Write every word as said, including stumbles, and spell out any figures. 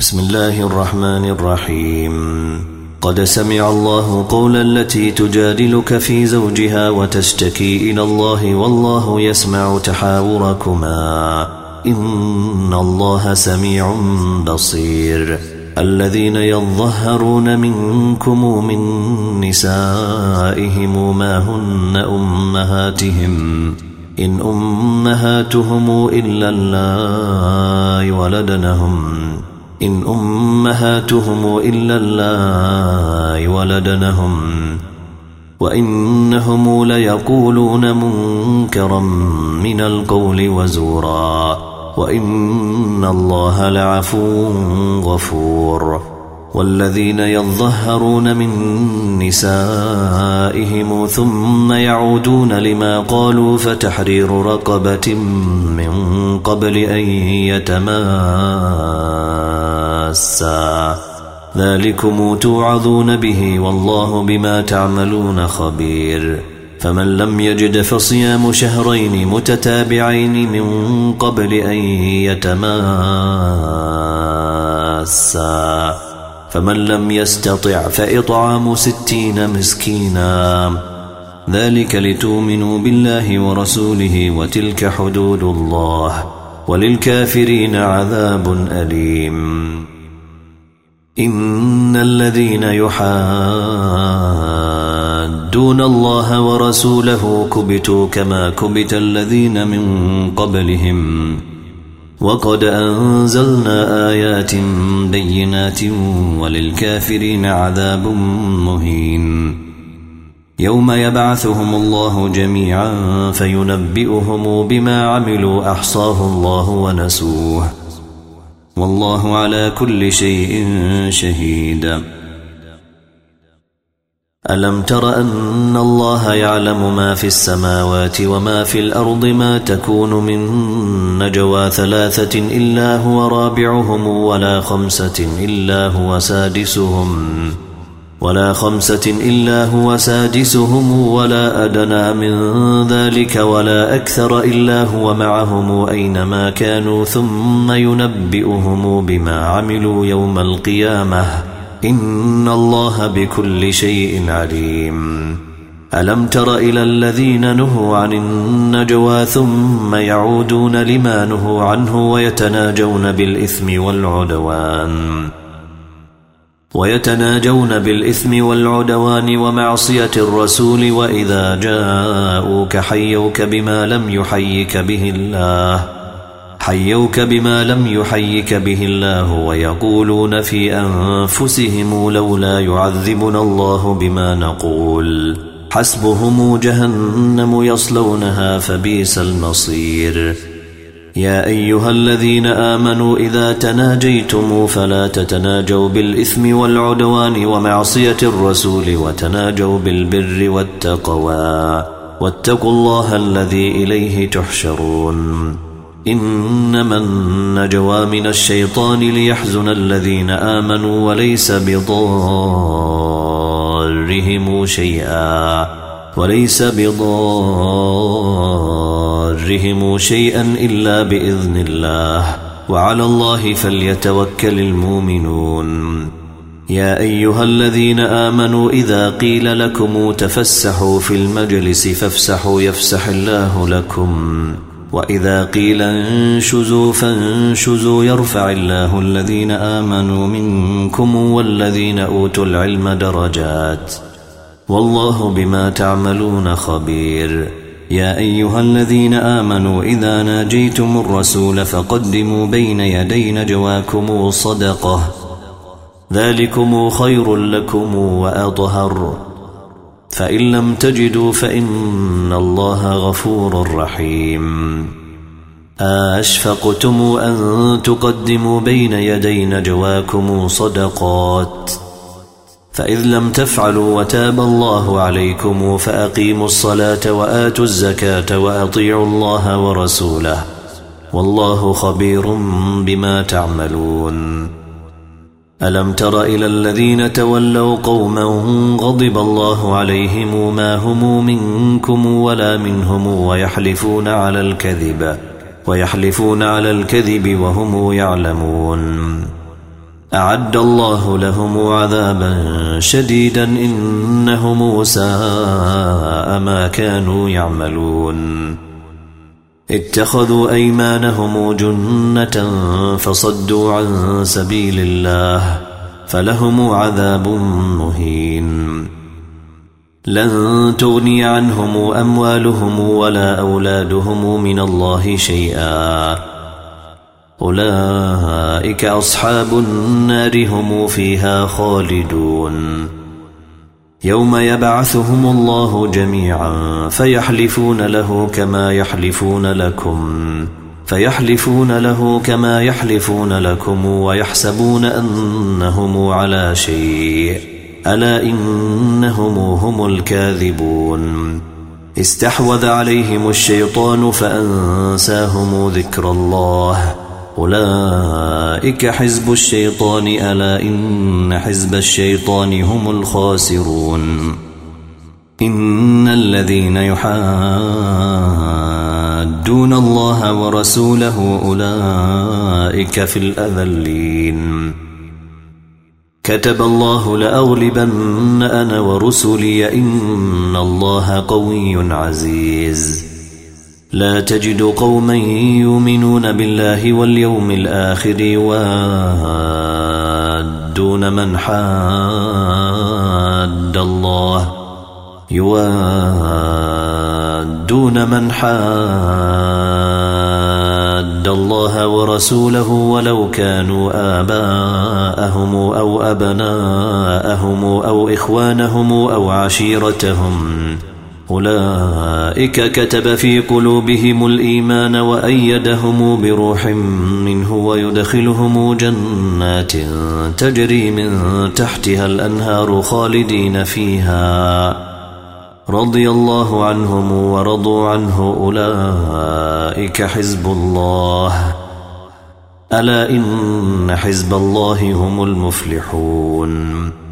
بسم الله الرحمن الرحيم. قد سمع الله قول التي تجادلك في زوجها وتشتكي إلى الله والله يسمع تحاوركما إن الله سميع بصير. الذين يظهرون منكم من نسائهم ما هن أمهاتهم إن أمهاتهم إلا اللائي ولدنهم إن أمهاتهم إلا اللائي ولدنهم وإنهم ليقولون منكرا من القول وزورا وإن الله لعفو غفور. والذين يظهرون من نسائهم ثم يعودون لما قالوا فتحرير رقبة من قبل أن يتماسا ذلكم توعظون به والله بما تعملون خبير. فمن لم يجد فصيام شهرين متتابعين من قبل أن يتماسا فمن لم يستطع فإطعام ستين مسكينا ذلك لتؤمنوا بالله ورسوله وتلك حدود الله وللكافرين عذاب أليم. إن الذين يحادون الله ورسوله كبتوا كما كبت الذين من قبلهم وقد أنزلنا آيات بينات وللكافرين عذاب مهين. يوم يبعثهم الله جميعا فينبئهم بما عملوا أحصاه الله ونسوه والله على كل شيء شهيد. ألم تر أن الله يعلم ما في السماوات وما في الأرض ما تكون من نجوى ثلاثة إلا هو رابعهم ولا خمسة إلا هو سادسهم ولا خمسة إلا هو سادسهم ولا أدنى من ذلك ولا أكثر إلا هو معهم أينما كانوا ثم ينبئهم بما عملوا يوم القيامة إن الله بكل شيء عليم. ألم تر إلى الذين نهوا عن النجوى ثم يعودون لما نهوا عنه ويتناجون بالإثم والعدوان ويتناجون بالإثم والعدوان ومعصية الرسول وإذا جاءوك حيوك بما لم يحيك به الله حيوك بما لم يحيك به الله ويقولون في أنفسهم لولا يعذبنا الله بما نقول حسبهم جهنم يصلونها فبئس المصير. يا أيها الذين آمنوا إذا تناجيتم فلا تتناجوا بالإثم والعدوان ومعصية الرسول وتناجوا بالبر والتقوى واتقوا الله الذي إليه تحشرون. إنما النجوى من الشيطان ليحزن الذين آمنوا وليس بضارهم شيئا وليس بضارهم شيئا إلا بإذن الله وعلى الله فليتوكل المؤمنون. يا أيها الذين آمنوا إذا قيل لكم تفسحوا في المجلس فافسحوا يفسح الله لكم وإذا قيل انشزوا فانشزوا يرفع الله الذين آمنوا منكم والذين أوتوا العلم درجات والله بما تعملون خبير. يا أيها الذين آمنوا إذا ناجيتم الرسول فقدموا بين يدي نجواكم صدقة ذلكم خير لكم وأطهر فإن لم تجدوا فإن الله غفور رحيم. أشفقتم أن تقدموا بين يدي نجواكم صدقات فإذ لم تفعلوا وتاب الله عليكم فأقيموا الصلاة وآتوا الزكاة وأطيعوا الله ورسوله والله خبير بما تعملون. ألم تر إلى الذين تولوا قوما غضب الله عليهم ما هم منكم ولا منهم ويحلفون على الكذب ويحلفون على الكذب وهم يعلمون أعد الله لهم عذابا شديدا إنهم ساء ما كانوا يعملون اتخذوا أيمانهم جنة فصدوا عن سبيل الله فلهم عذاب مهين لن تغني عنهم أموالهم ولا أولادهم من الله شيئا أولئك أصحاب النار هم فيها خالدون يوم يبعثهم الله جميعا فيحلفون له كما يحلفون لكم فيحلفون له كما يحلفون لكم ويحسبون أنهم على شيء ألا إنهم هم الكاذبون استحوذ عليهم الشيطان فأنساهم ذكر الله أولئك حزب الشيطان ألا إن حزب الشيطان هم الخاسرون إن الذين يحادون الله ورسوله أولئك في الأذلين كتب الله لأغلبن أنا ورسلي إن الله قوي عزيز لا تجد قوما يؤمنون بالله واليوم الآخر يوادون من حاد الله يوادون من حاد الله ورسوله ولو كانوا آباءهم أو أبناءهم أو إخوانهم أو عشيرتهم أولئك كتب في قلوبهم الإيمان وأيدهم بروح منه ويدخلهم جنات تجري من تحتها الأنهار خالدين فيها رضي الله عنهم ورضوا عنه أولئك حزب الله ألا إن حزب الله هم المفلحون